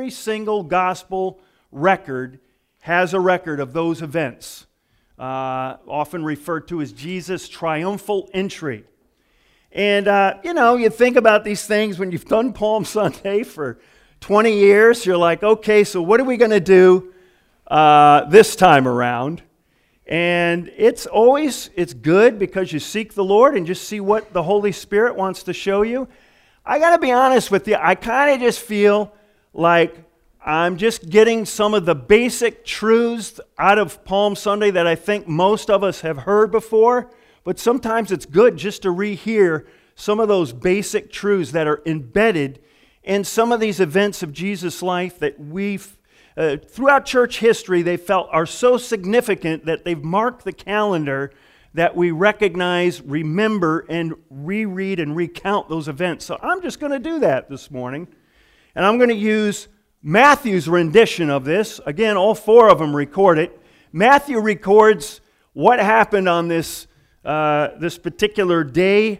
Every single gospel record has a record of those events, often referred to as Jesus' triumphal entry. And, you think about these things when you've done Palm Sunday for 20 years. You're like, okay, so what are we going to do this time around? And it's good because you seek the Lord and just see what the Holy Spirit wants to show you. I got to be honest with you, I kind of just feel like I'm just getting some of the basic truths out of Palm Sunday that I think most of us have heard before, but sometimes it's good just to rehear some of those basic truths that are embedded in some of these events of Jesus' life that we've throughout church history, they felt are so significant that they've marked the calendar that we recognize, remember, and reread and recount those events. So I'm just going to do that this morning. And I'm going to use Matthew's rendition of this. Again, all four of them record it. Matthew records what happened on this particular day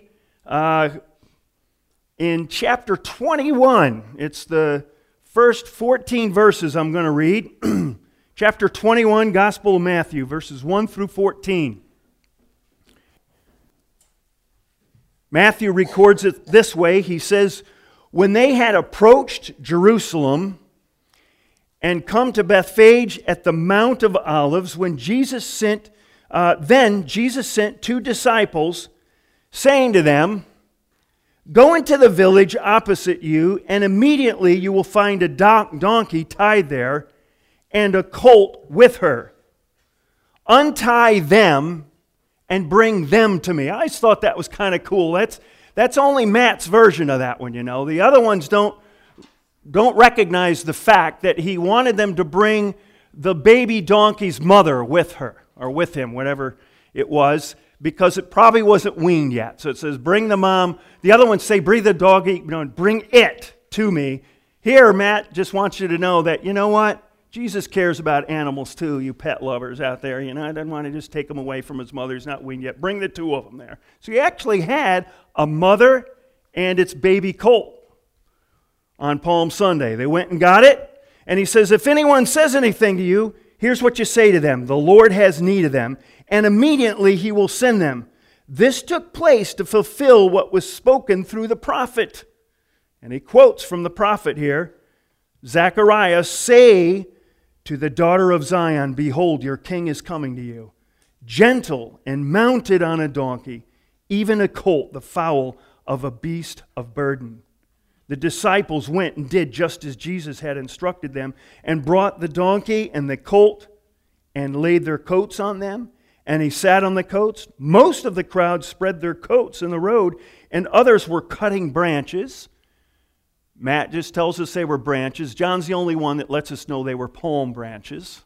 in chapter 21. It's the first 14 verses I'm going to read. Chapter 21, Gospel of Matthew, verses 1 through 14. Matthew records it this way. He says, "When they had approached Jerusalem and come to Bethphage at the Mount of Olives, then Jesus sent 2 disciples, saying to them, 'Go into the village opposite you, and immediately you will find a donkey tied there, and a colt with her. Untie them and bring them to me.'" I just thought that was kind of cool. That's only Matt's version of that one, The other ones don't recognize the fact that he wanted them to bring the baby donkey's mother with her, or with him, whatever it was, because it probably wasn't weaned yet. So it says, bring the mom. The other ones say, bring the doggy, bring it to me. Here, Matt just wants you to know that, you know what? Jesus cares about animals too, you pet lovers out there. I didn't want to just take him away from his mother. He's not weaned yet. Bring the 2 of them there. So he actually had a mother and its baby colt on Palm Sunday. They went and got it. And he says, if anyone says anything to you, here's what you say to them. The Lord has need of them, and immediately he will send them. This took place to fulfill what was spoken through the prophet. And he quotes from the prophet here, Zechariah, "Say to the daughter of Zion, behold, your king is coming to you, gentle and mounted on a donkey, even a colt, the foal of a beast of burden." The disciples went and did just as Jesus had instructed them, and brought the donkey and the colt and laid their coats on them. And he sat on the coats. Most of the crowd spread their coats in the road, and others were cutting branches. Matt just tells us they were branches. John's the only one that lets us know they were palm branches.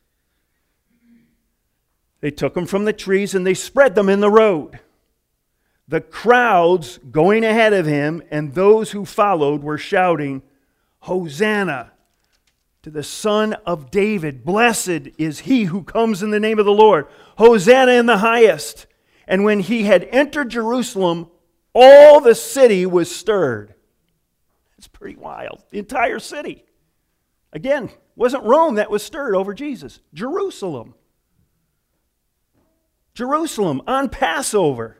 They took them from the trees and they spread them in the road. The crowds going ahead of him and those who followed were shouting, "Hosanna to the Son of David. Blessed is he who comes in the name of the Lord. Hosanna in the highest." And when he had entered Jerusalem, all the city was stirred. It's pretty wild. The entire city. Again, it wasn't Rome that was stirred over Jesus. Jerusalem. Jerusalem on Passover.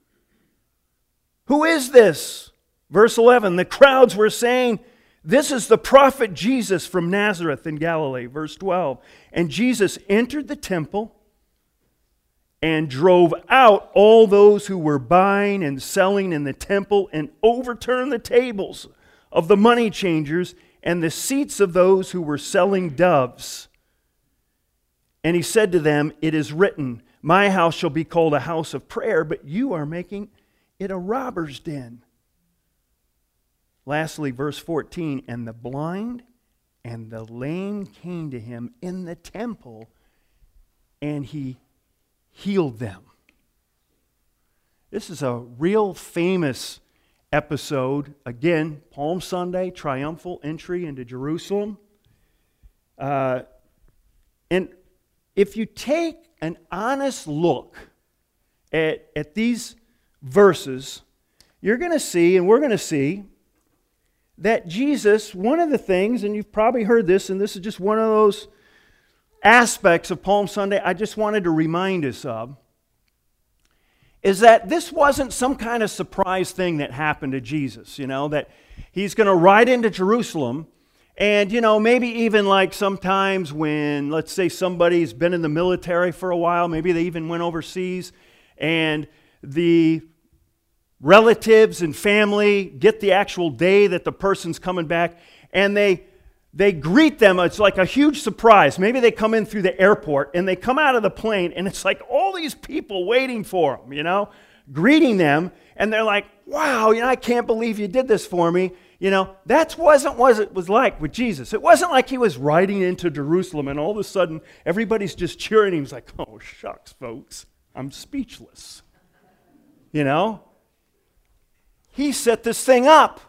Who is this? Verse 11, the crowds were saying, "This is the prophet Jesus from Nazareth in Galilee." Verse 12, and Jesus entered the temple and drove out all those who were buying and selling in the temple, and overturned the tables of the money changers and the seats of those who were selling doves. And he said to them, "It is written, my house shall be called a house of prayer, but you are making it a robber's den." Lastly, verse 14, and the blind and the lame came to him in the temple, and he healed them. This is a real famous episode. Again, Palm Sunday, triumphal entry into Jerusalem. And if you take an honest look at these verses, you're going to see, and we're going to see, that Jesus, one of the things, and you've probably heard this, and this is just one of those aspects of Palm Sunday I just wanted to remind us of, is that this wasn't some kind of surprise thing that happened to Jesus, that he's going to ride into Jerusalem, and, maybe even like sometimes when, let's say somebody's been in the military for a while, maybe they even went overseas, and the relatives and family get the actual day that the person's coming back, and they greet them. It's like a huge surprise. Maybe they come in through the airport, and they come out of the plane, and it's like all these people waiting for them, greeting them, and they're like, wow, I can't believe you did this for me. That wasn't what it was like with Jesus. It wasn't like he was riding into Jerusalem, and all of a sudden, everybody's just cheering. He was like, oh, shucks, folks, I'm speechless. He set this thing up.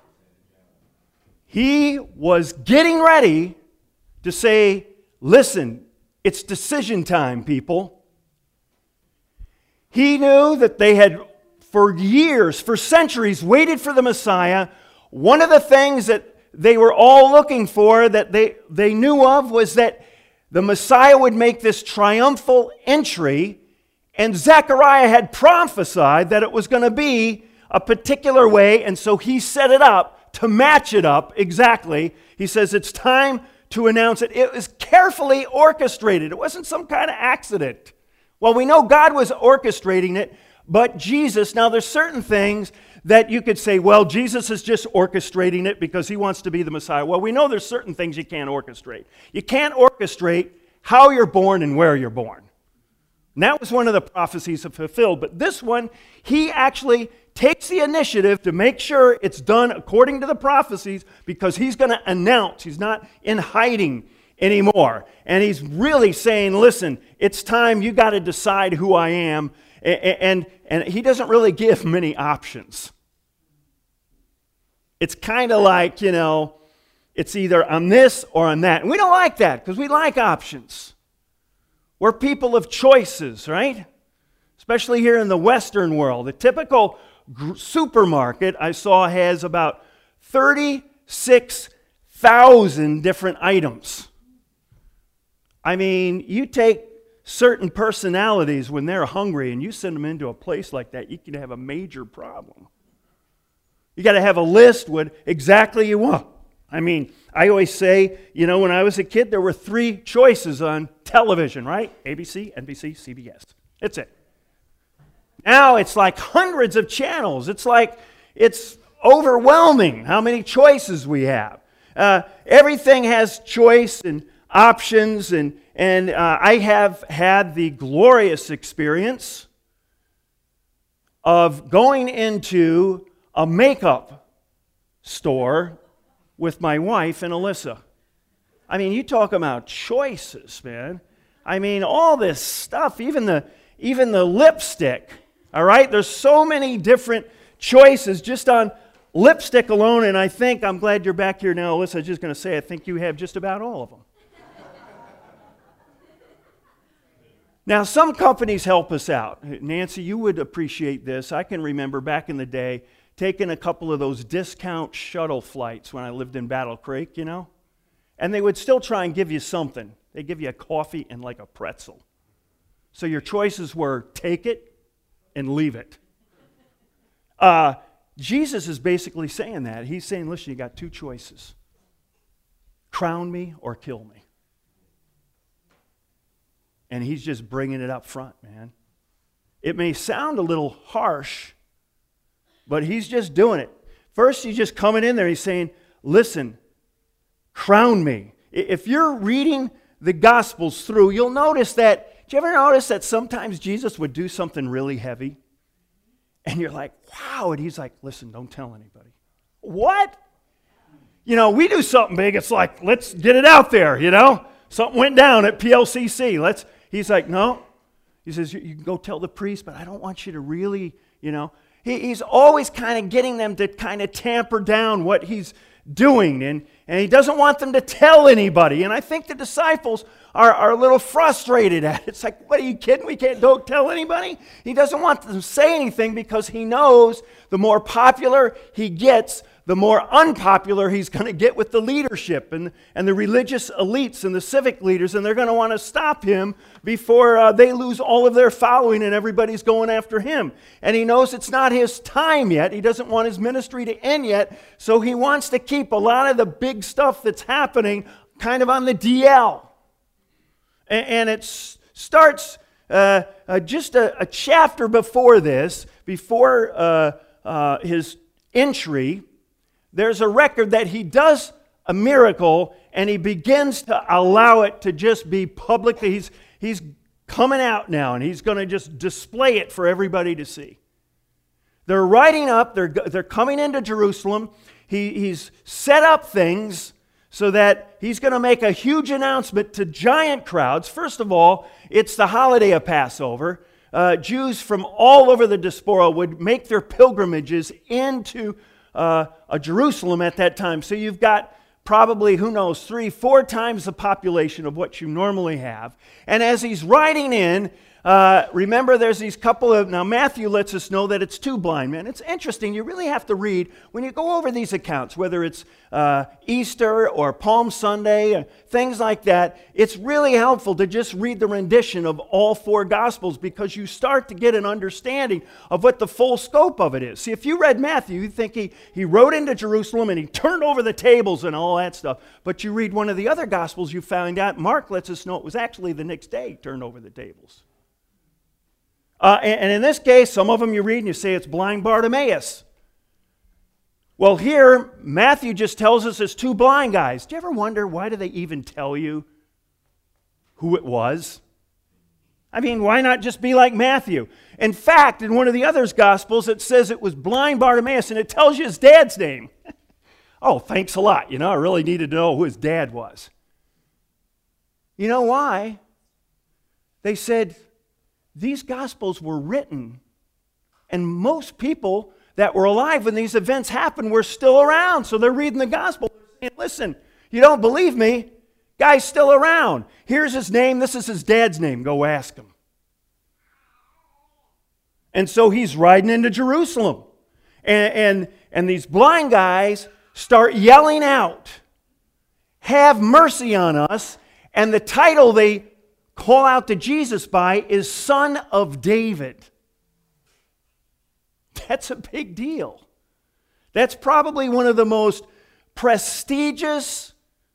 He was getting ready to say, listen, it's decision time, people. He knew that they had, for years, for centuries, waited for the Messiah. One of the things that they were all looking for, that they knew of, was that the Messiah would make this triumphal entry, and Zechariah had prophesied that it was going to be a particular way, and so he set it up to match it up exactly. He says it's time to announce it. It was carefully orchestrated. It wasn't some kind of accident. Well, we know God was orchestrating it, but Jesus, now there's certain things that you could say, well, Jesus is just orchestrating it because he wants to be the Messiah. Well, we know there's certain things you can't orchestrate. You can't orchestrate how you're born and where you're born. And that was one of the prophecies fulfilled. But this one, he actually takes the initiative to make sure it's done according to the prophecies, because he's going to announce. He's not in hiding anymore. And he's really saying, listen, it's time. You got to decide who I am. And he doesn't really give many options. It's kind of like, it's either I'm this or I'm that. And we don't like that, because we like options. We're people of choices, right? Especially here in the Western world. The typical supermarket I saw has about 36,000 different items. I mean, you take certain personalities when they're hungry and you send them into a place like that, you can have a major problem. You got to have a list what exactly you want. I mean, I always say, when I was a kid, there were 3 choices on television, right? ABC, NBC, CBS. That's it. Now it's like hundreds of channels. It's overwhelming how many choices we have. Everything has choice and options, and I have had the glorious experience of going into a makeup store with my wife and Alyssa. I mean, you talk about choices, man. I mean, all this stuff, even the lipstick. All right? There's so many different choices just on lipstick alone, and I'm glad you're back here now, Alyssa. I was just going to say, I think you have just about all of them. Now, some companies help us out. Nancy, you would appreciate this. I can remember back in the day taking a couple of those discount shuttle flights when I lived in Battle Creek, and they would still try and give you something. They'd give you a coffee and like a pretzel. So your choices were take it and leave it. Jesus is basically saying that. He's saying, listen, you got 2 choices. Crown me or kill me. And he's just bringing it up front, man. It may sound a little harsh, but he's just doing it. First, he's just coming in there. He's saying, listen, crown me. If you're reading the Gospels through, you'll notice that. Did you ever notice that sometimes Jesus would do something really heavy? And you're like, wow. And he's like, listen, don't tell anybody. What? We do something big. It's like, let's get it out there, Something went down at PLCC. He's like, no. He says, you can go tell the priest, but I don't want you to really, He's always kind of getting them to kind of tamper down what he's doing. And he doesn't want them to tell anybody. And I think the disciples are a little frustrated at it. It's like, what, are you kidding? Don't tell anybody? He doesn't want them to say anything because he knows the more popular he gets, the more unpopular he's going to get with the leadership and the religious elites and the civic leaders, and they're going to want to stop him before they lose all of their following and everybody's going after him. And he knows it's not his time yet. He doesn't want his ministry to end yet, so he wants to keep a lot of the big stuff that's happening kind of on the DL. And it starts just a chapter before this, before his entry. There's a record that he does a miracle and he begins to allow it to just be public. He's coming out now and he's going to just display it for everybody to see. They're riding up, they're coming into Jerusalem. He's set up things so that he's going to make a huge announcement to giant crowds. First of all, it's the holiday of Passover. Jews from all over the diaspora would make their pilgrimages into Jerusalem at that time. So you've got probably, 3-4 times the population of what you normally have. And as he's riding in, remember there's these couple of, now Matthew lets us know that it's 2 blind men. It's interesting, you really have to read, when you go over these accounts, whether it's Easter or Palm Sunday, or things like that, it's really helpful to just read the rendition of all 4 Gospels because you start to get an understanding of what the full scope of it is. See, if you read Matthew, you'd think he rode into Jerusalem and he turned over the tables and all that stuff. But you read one of the other Gospels, you find out, Mark lets us know it was actually the next day he turned over the tables. And in this case, some of them you read and you say it's blind Bartimaeus. Well, here, Matthew just tells us it's 2 blind guys. Do you ever wonder why do they even tell you who it was? I mean, why not just be like Matthew? In fact, in one of the other Gospels, it says it was blind Bartimaeus, and it tells you his dad's name. Oh, thanks a lot. I really needed to know who his dad was. You know why? They said, these Gospels were written, and most people that were alive when these events happened were still around. So they're reading the Gospel. They're saying, listen, you don't believe me? Guy's still around. Here's his name. This is his dad's name. Go ask him. And so he's riding into Jerusalem. And these blind guys start yelling out, "Have mercy on us." And the title they call out to Jesus by is Son of David. That's a big deal. That's probably one of the most prestigious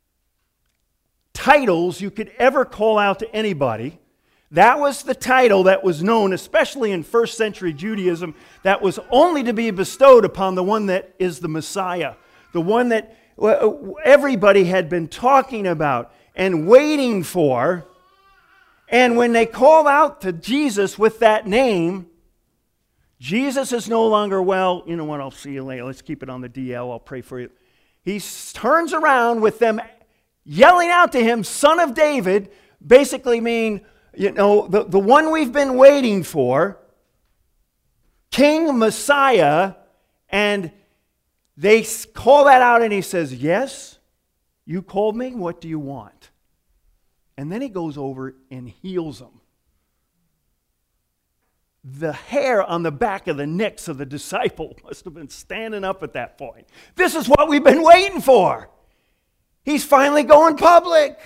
titles you could ever call out to anybody. That was the title that was known, especially in first century Judaism, that was only to be bestowed upon the one that is the Messiah, the one that everybody had been talking about and waiting for. And when they called out to Jesus with that name, Jesus is no longer, well, you know what, I'll see you later. Let's keep it on the DL. I'll pray for you. He turns around with them yelling out to him, Son of David, basically mean, the one we've been waiting for, King Messiah, and they call that out and he says, yes, you called me, what do you want? And then he goes over and heals them. The hair on the back of the necks of the disciple must have been standing up at that point. This is what we've been waiting for. He's finally going public.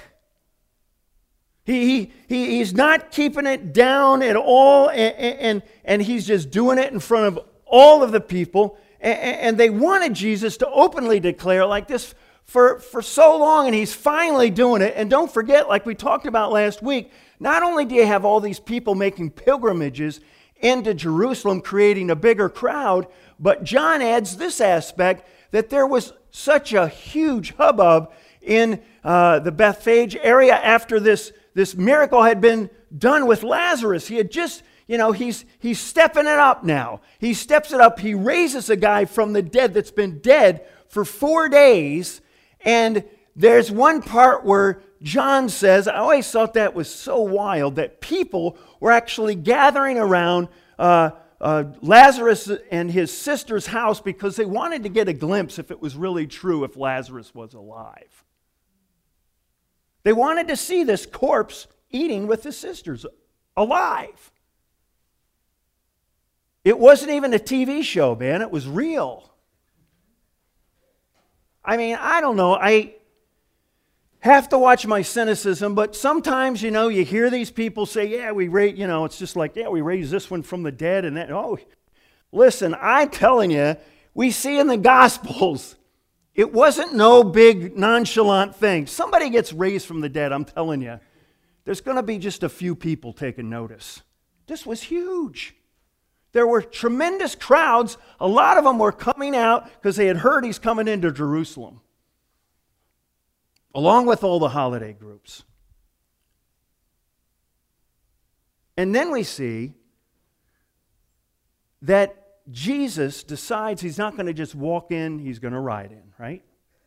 He's not keeping it down at all, and he's just doing it in front of all of the people. And they wanted Jesus to openly declare like this for so long, and he's finally doing it. And don't forget, like we talked about last week, not only do you have all these people making pilgrimages into Jerusalem, creating a bigger crowd, but John adds this aspect that there was such a huge hubbub in the Bethphage area after this miracle had been done with Lazarus. He had just, he's stepping it up now. He steps it up. He raises a guy from the dead that's been dead for 4 days. And there's one part where John says, I always thought that was so wild, that people were actually gathering around Lazarus and his sister's house because they wanted to get a glimpse if it was really true if Lazarus was alive. They wanted to see this corpse eating with his sisters alive. It wasn't even a TV show, man. It was real. I mean, I don't know. I have to watch my cynicism, but sometimes, you hear these people say, yeah, we raise, it's just like, yeah, we raised this one from the dead and that. Oh, listen, I'm telling you, we see in the Gospels, it wasn't no big nonchalant thing. Somebody gets raised from the dead, I'm telling you, there's going to be just a few people taking notice. This was huge. There were tremendous crowds. A lot of them were coming out because they had heard he's coming into Jerusalem, along with all the holiday groups. And then we see that Jesus decides he's not going to just walk in, he's going to ride in, right?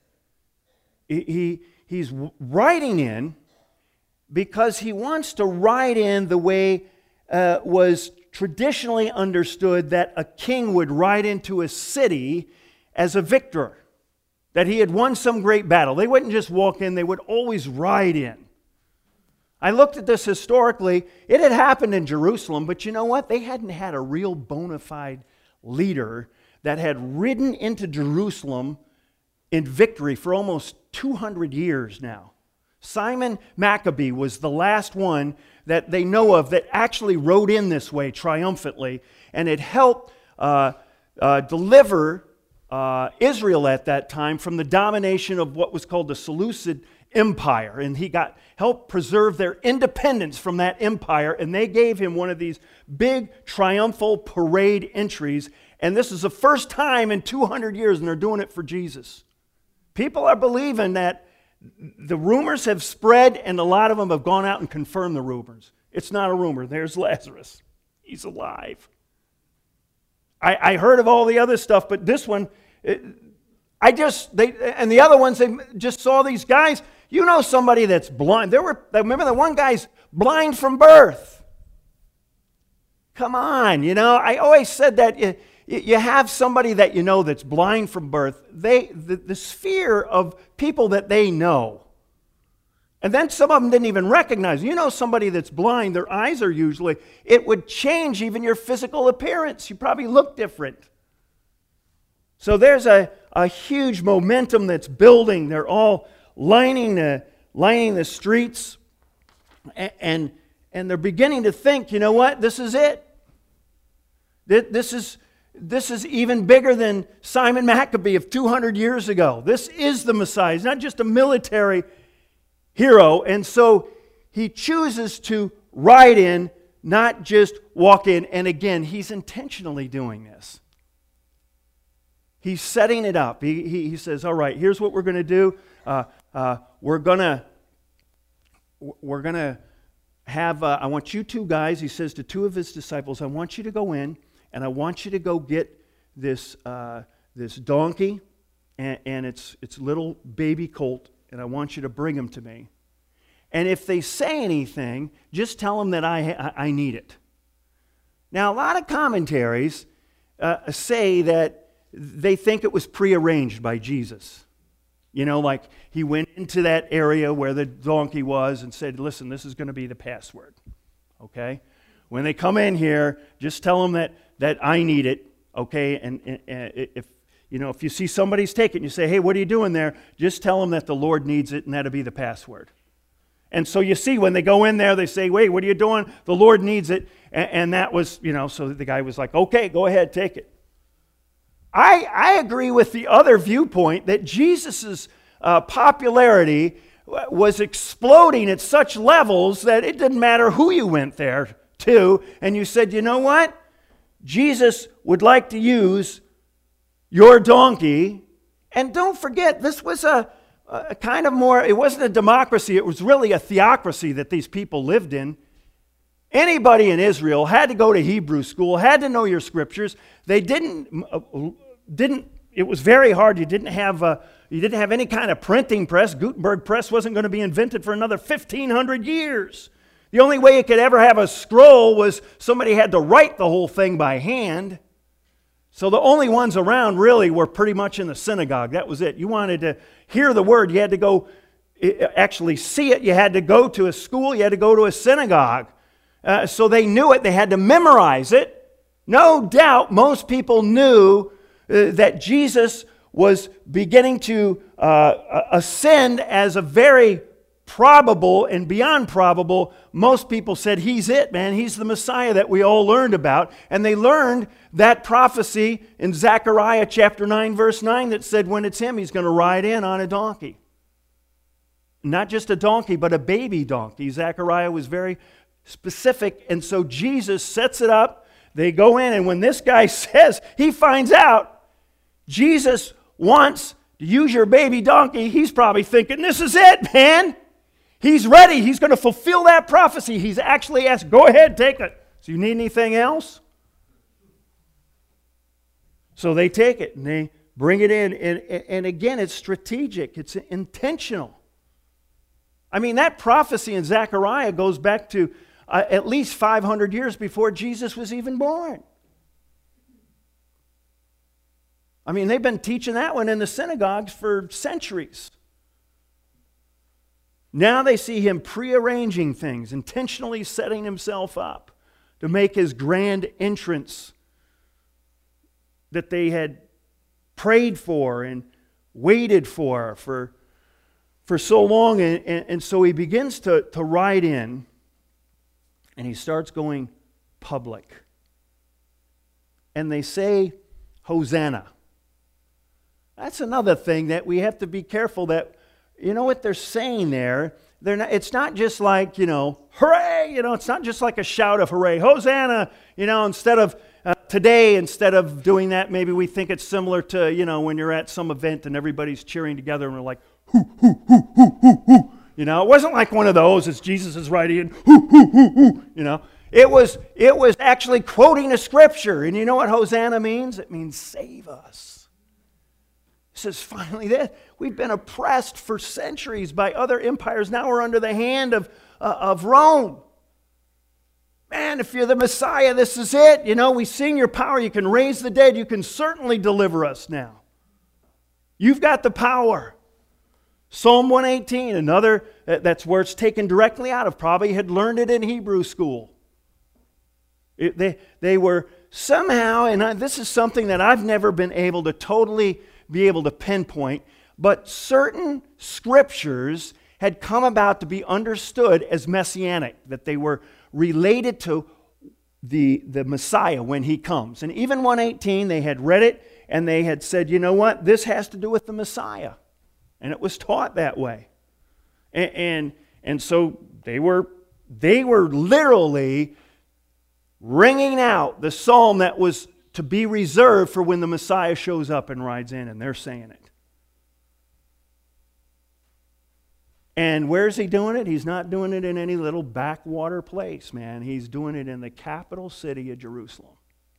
He's riding in because he wants to ride in the way was traditionally understood that a king would ride into a city as a victor, that he had won some great battle. They wouldn't just walk in, they would always ride in. I looked at this historically. It had happened in Jerusalem, but you know what? They hadn't had a real bona fide leader that had ridden into Jerusalem in victory for almost 200 years now. Simon Maccabee was the last one that they know of that actually rode in this way triumphantly, and it helped deliver Israel at that time from the domination of what was called the Seleucid Empire, and he helped preserve their independence from that empire, and they gave him one of these big triumphal parade entries, and this is the first time in 200 years, and they're doing it for Jesus. People are believing that the rumors have spread, and a lot of them have gone out and confirmed the rumors. It's not a rumor. There's Lazarus. He's alive. I heard of all the other stuff, but this one, and the other ones, they just saw these guys. You know somebody that's blind. Remember the one guy's blind from birth. Come on, I always said that you have somebody that you know that's blind from birth. The sphere of people that they know. And then some of them didn't even recognize. Somebody that's blind, their eyes are usually, it would change even your physical appearance. You probably look different. So there's a huge momentum that's building. They're all lining the streets, and they're beginning to think, you know what, this is it. This is even bigger than Simon Maccabee of 200 years ago. This is the Messiah. He's not just a military hero. And so he chooses to ride in, not just walk in. And again, he's intentionally doing this. He's setting it up. He says, all right, here's what we're going to do. We're going to have, I want you two guys, he says to two of his disciples, I want you to go in, and I want you to go get this donkey and its little baby colt, and I want you to bring them to me. And if they say anything, just tell them that I need it. Now, a lot of commentaries say that they think it was prearranged by Jesus. Like he went into that area where the donkey was and said, listen, this is going to be the password. Okay? When they come in here, just tell them that I need it. Okay? And if you see somebody's taking it, you say, hey, what are you doing there? Just tell them that the Lord needs it, and that'll be the password. And so you see, when they go in there, they say, wait, what are you doing? The Lord needs it. And that was, so the guy was like, okay, go ahead, take it. I agree with the other viewpoint that Jesus' popularity was exploding at such levels that it didn't matter who you went there to. And you said, you know what? Jesus would like to use your donkey. And don't forget, this was a kind of more, it wasn't a democracy, it was really a theocracy that these people lived in. Anybody in Israel had to go to Hebrew school, had to know your scriptures. They didn't, it was very hard. You didn't have any kind of printing press. Gutenberg press wasn't going to be invented for another 1,500 years. The only way you could ever have a scroll was somebody had to write the whole thing by hand. So the only ones around really were pretty much in the synagogue. That was it. You wanted to hear the word, you had to go actually see it. You had to go to a school. You had to go to a synagogue. So they knew it. They had to memorize it. No doubt most people knew that Jesus was beginning to ascend as a very probable and beyond probable. Most people said, he's it, man. He's the Messiah that we all learned about. And they learned that prophecy in Zechariah chapter 9, verse 9, that said when it's him, he's going to ride in on a donkey. Not just a donkey, but a baby donkey. Zechariah was very specific. And so Jesus sets it up. They go in, and when this guy says, he finds out Jesus wants to use your baby donkey, he's probably thinking, this is it, man. He's ready. He's going to fulfill that prophecy. He's actually asked, go ahead, take it. So you need anything else? So they take it, and they bring it in. And again, it's strategic. It's intentional. I mean, that prophecy in Zechariah goes back to at least 500 years before Jesus was even born. I mean, they've been teaching that one in the synagogues for centuries. Now they see him prearranging things, intentionally setting himself up to make his grand entrance that they had prayed for and waited for so long. And so he begins to ride in, and he starts going public. And they say, Hosanna. That's another thing that we have to be careful that, you know what they're saying there? It's not just like, hooray! It's not just like a shout of hooray, Hosanna! Instead of today, instead of doing that, maybe we think it's similar to, when you're at some event and everybody's cheering together and we're like, hoo, hoo, hoo, hoo, hoo, hoo. It wasn't like one of those as Jesus is riding in, hoo, hoo, hoo, hoo. It was actually quoting a scripture. And you know what Hosanna means? It means save us. It says, finally, that we've been oppressed for centuries by other empires. Now we're under the hand of Rome. Man, if you're the Messiah, this is it. We've seen your power. You can raise the dead. You can certainly deliver us now. You've got the power. Psalm 118, another, that's where it's taken directly out of. Probably had learned it in Hebrew school. They were somehow, and this is something that I've never been able to totally be able to pinpoint, but certain scriptures had come about to be understood as messianic, that they were related to the Messiah when he comes. And even 118, they had read it and they had said, you know what, this has to do with the Messiah. And it was taught that way. And so they were literally ringing out the psalm that was to be reserved for when the Messiah shows up and rides in, and they're saying it. And where's he doing it? He's not doing it in any little backwater place, man. He's doing it in the capital city of Jerusalem.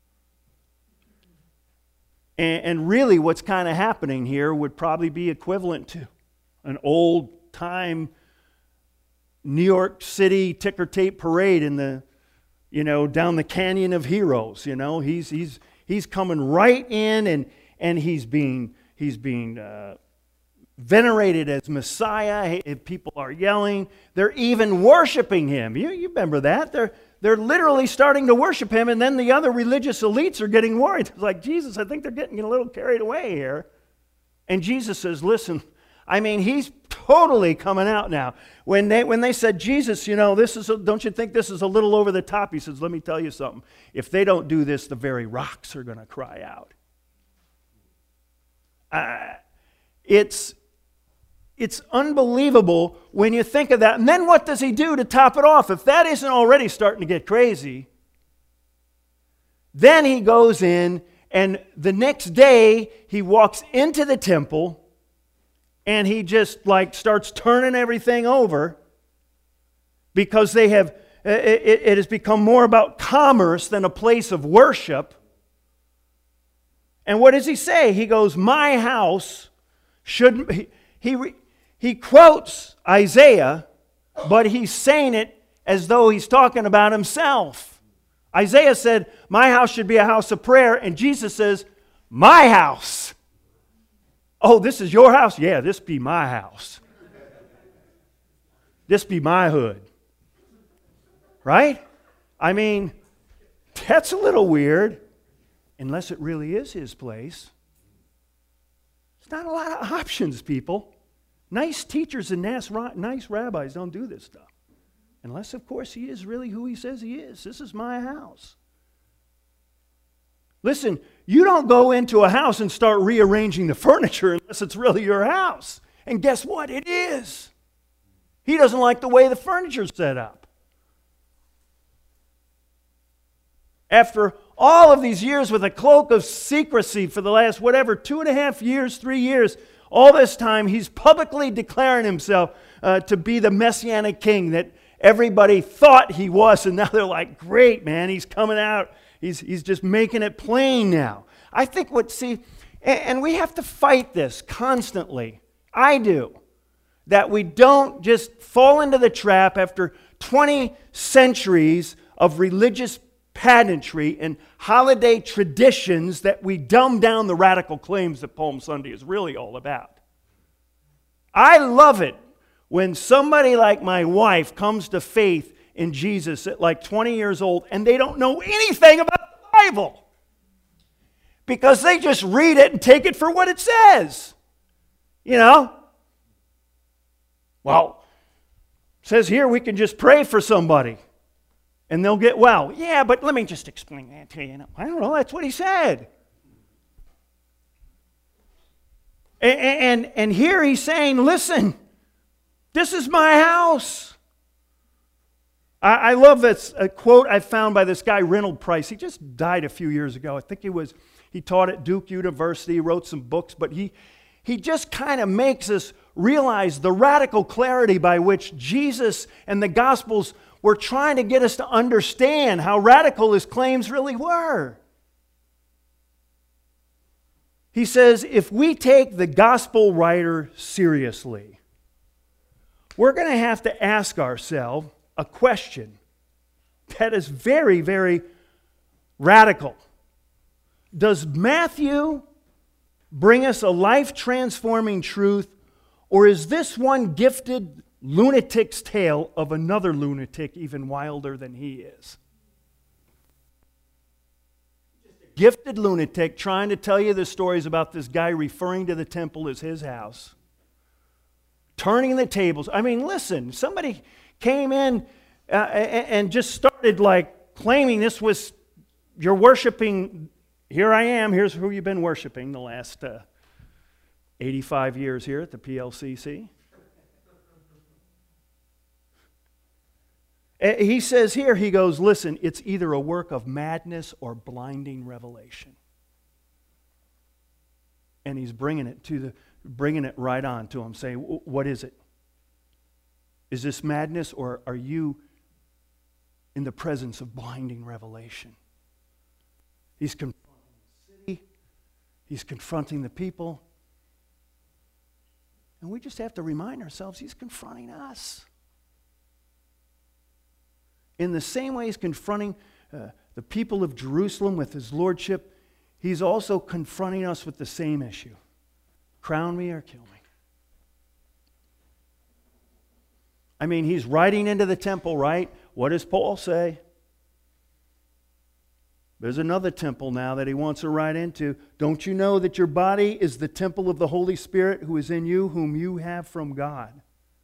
And really what's kind of happening here would probably be equivalent to an old-time New York City ticker tape parade in the down the Canyon of Heroes. He's coming right in, and he's being venerated as Messiah. People are yelling. They're even worshiping him. You remember that? They're literally starting to worship him, and then the other religious elites are getting worried. It's like, Jesus, I think they're getting a little carried away here. And Jesus says, listen, he's totally coming out now. When they said, Jesus, don't you think this is a little over the top? He says, let me tell you something. If they don't do this, the very rocks are going to cry out. It's unbelievable when you think of that. And then what does he do to top it off? If that isn't already starting to get crazy, then he goes in, and the next day he walks into the temple, and he just starts turning everything over because they have it has become more about commerce than a place of worship. And what does he say? He goes, my house shouldn't... He quotes Isaiah, but he's saying it as though he's talking about himself. Isaiah said, my house should be a house of prayer, and Jesus says, my house. Oh, this is your house? Yeah, this be my house. This be my hood. Right? That's a little weird, unless it really is his place. There's not a lot of options, people. Nice teachers and nice rabbis don't do this stuff. Unless, of course, he is really who he says he is. This is my house. Listen, you don't go into a house and start rearranging the furniture unless it's really your house. And guess what? It is. He doesn't like the way the furniture's set up. After all of these years with a cloak of secrecy for the last, 2.5 years, 3 years, all this time he's publicly declaring himself to be the Messianic king that everybody thought he was. And now they're like, great, man, he's coming out. He's just making it plain now. I think and we have to fight this constantly. I do. That we don't just fall into the trap after 20 centuries of religious pedantry and holiday traditions that we dumb down the radical claims that Palm Sunday is really all about. I love it when somebody like my wife comes to faith in Jesus at like 20 years old and they don't know anything about the Bible because they just read it and take it for what it says. You know? Well, it says here we can just pray for somebody and they'll get well. Yeah, but let me just explain that to you. I don't know, that's what he said. And here he's saying, listen, this is my house. I love this a quote I found by this guy, Reynold Price. He just died a few years ago. I think he taught at Duke University, wrote some books, but he just kind of makes us realize the radical clarity by which Jesus and the Gospels were trying to get us to understand how radical his claims really were. He says, if we take the Gospel writer seriously, we're going to have to ask ourselves a question that is very, very radical. Does Matthew bring us a life-transforming truth, or is this one gifted lunatic's tale of another lunatic even wilder than he is? Just a gifted lunatic trying to tell you the stories about this guy referring to the temple as his house, turning the tables. I mean, listen, somebody came in and just started like claiming this was, you're worshiping, here I am, here's who you've been worshiping the last 85 years here at the PLCC. He says here, he goes, listen, it's either a work of madness or blinding revelation. And he's bringing it right on to him, saying, what is it? Is this madness, or are you in the presence of blinding revelation? He's confronting the city. He's confronting the people. And we just have to remind ourselves he's confronting us. In the same way he's confronting the people of Jerusalem with his lordship, he's also confronting us with the same issue. Crown me or kill me. I mean, he's riding into the temple, right? What does Paul say? There's another temple now that he wants to ride into. Don't you know that your body is the temple of the Holy Spirit who is in you, whom you have from God?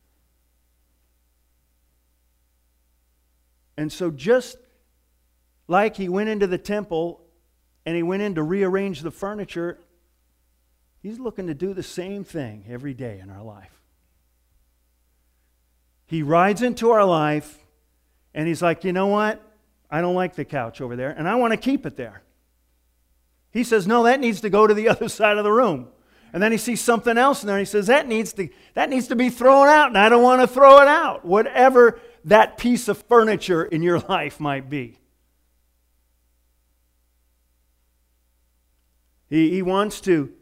And so just like he went into the temple and he went in to rearrange the furniture, he's looking to do the same thing every day in our life. He rides into our life and he's like, you know what? I don't like the couch over there and I want to keep it there. He says, no, that needs to go to the other side of the room. And then he sees something else in there and he says, that needs to be thrown out and I don't want to throw it out. Whatever that piece of furniture in your life might be. He wants to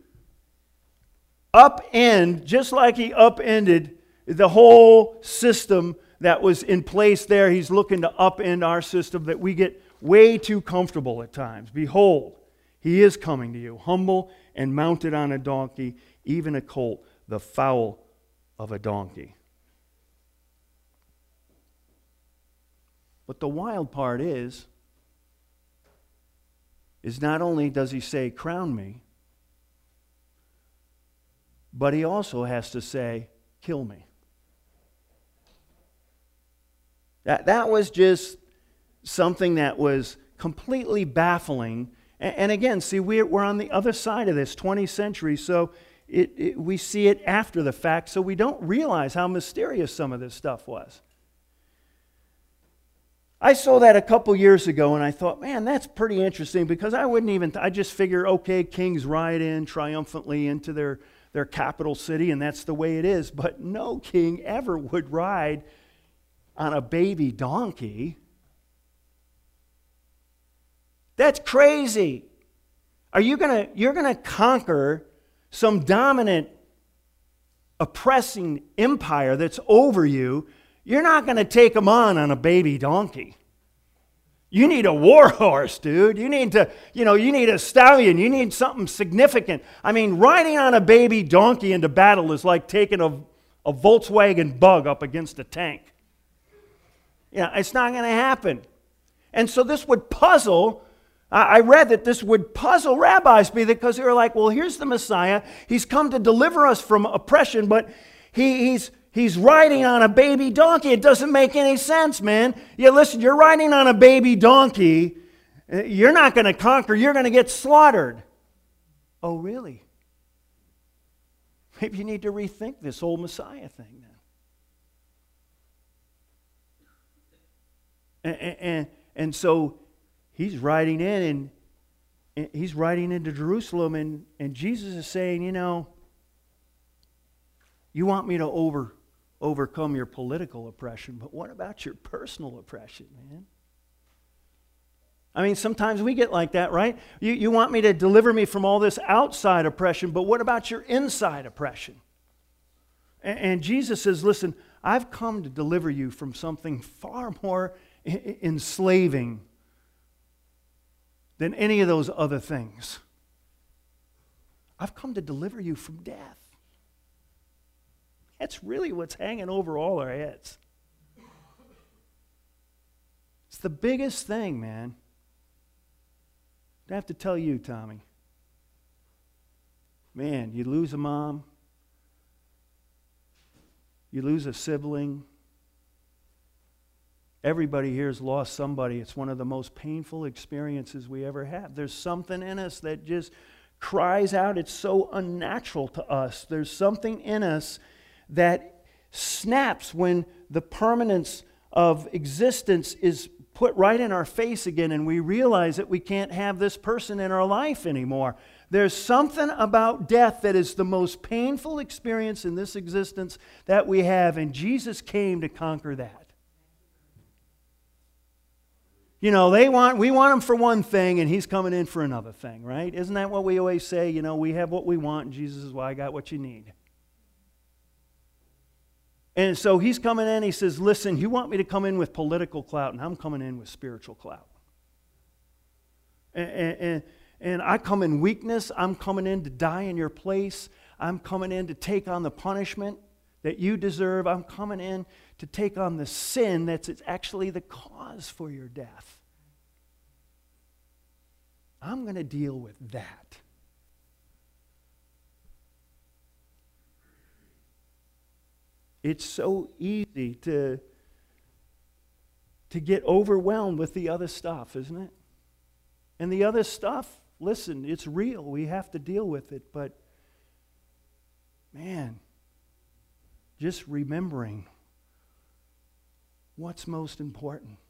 upend, just like he upended the whole system that was in place there. He's looking to upend our system that we get way too comfortable at times. Behold, he is coming to you, humble and mounted on a donkey, even a colt, the foal of a donkey. But the wild part is not only does he say, crown me, but he also has to say, kill me. That was just something that was completely baffling. And again, see, we're on the other side of this, 20th century, so we see it after the fact, so we don't realize how mysterious some of this stuff was. I saw that a couple years ago, and I thought, man, that's pretty interesting, because I just figure, okay, kings ride in triumphantly into their capital city, and that's the way it is. But no king ever would ride on a baby donkey. That's crazy. You're gonna conquer some dominant, oppressing empire that's over you? You're not going to take them on a baby donkey. You need a war horse, dude. You need a stallion. You need something significant. I mean, riding on a baby donkey into battle is like taking a Volkswagen Bug up against a tank. Yeah, it's not going to happen. And so this would puzzle, I read that this would puzzle rabbis because they were like, well, here's the Messiah. He's come to deliver us from oppression, but he's riding on a baby donkey. It doesn't make any sense, man. Yeah, listen, you're riding on a baby donkey. You're not going to conquer. You're going to get slaughtered. Oh, really? Maybe you need to rethink this whole Messiah thing then. And so he's riding in, and he's riding into Jerusalem, and Jesus is saying, you want me to overcome your political oppression, but what about your personal oppression, man? I mean, sometimes we get like that, right? You want me to deliver me from all this outside oppression, but what about your inside oppression? And Jesus says, listen, I've come to deliver you from something far more enslaving than any of those other things. I've come to deliver you from death. That's really what's hanging over all our heads. It's the biggest thing, man. I have to tell you, Tommy. Man, you lose a mom. You lose a sibling. Everybody here has lost somebody. It's one of the most painful experiences we ever have. There's something in us that just cries out. It's so unnatural to us. There's something in us that snaps when the permanence of existence is put right in our face again, and we realize that we can't have this person in our life anymore. There's something about death that is the most painful experience in this existence that we have, and Jesus came to conquer that. We want him for one thing, and he's coming in for another thing, right? Isn't that what we always say? We have what we want, and Jesus is, well, I got what you need. And so he's coming in, he says, listen, you want me to come in with political clout, and I'm coming in with spiritual clout. And I come in weakness. I'm coming in to die in your place. I'm coming in to take on the punishment that you deserve. I'm coming in to take on the sin that's actually the cause for your death. I'm going to deal with that. It's so easy to get overwhelmed with the other stuff, isn't it? And the other stuff, listen, it's real. We have to deal with it. But, man, just remembering what's most important.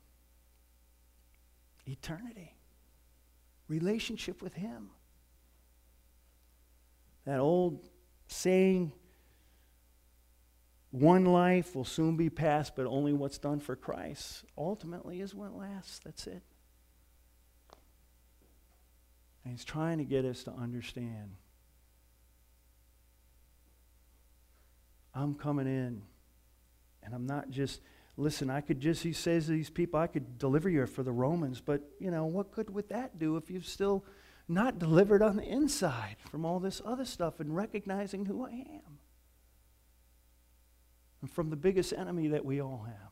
Eternity. Relationship with Him. That old saying, one life will soon be past, but only what's done for Christ ultimately is what lasts. That's it. And He's trying to get us to understand. I'm coming in, and I'm not just, listen, he says to these people, I could deliver you for the Romans, but, what good would that do if you've still not delivered on the inside from all this other stuff and recognizing who I am? And from the biggest enemy that we all have.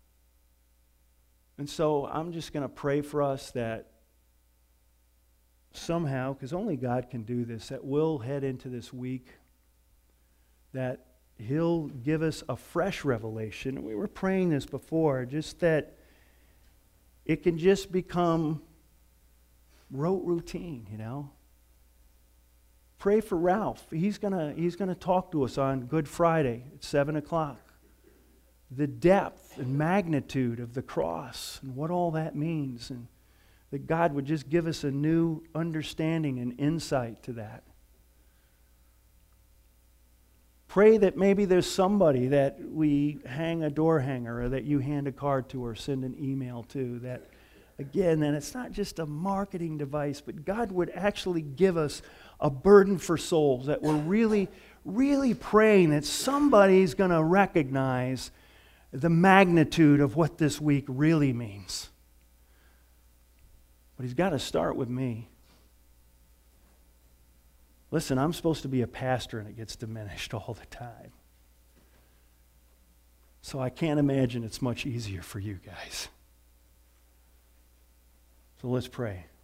And so I'm just going to pray for us that somehow, because only God can do this, that we'll head into this week, that He'll give us a fresh revelation. We were praying this before, just that it can just become rote routine, you know. Pray for Ralph. He's gonna talk to us on Good Friday at 7 o'clock. The depth and magnitude of the cross and what all that means, and that God would just give us a new understanding and insight to that. Pray that maybe there's somebody that we hang a door hanger, or that you hand a card to or send an email to, that again, and it's not just a marketing device, but God would actually give us a burden for souls, that we're really, really praying that somebody's going to recognize the magnitude of what this week really means. But He's got to start with me. Listen, I'm supposed to be a pastor and it gets diminished all the time. So I can't imagine it's much easier for you guys. So let's pray.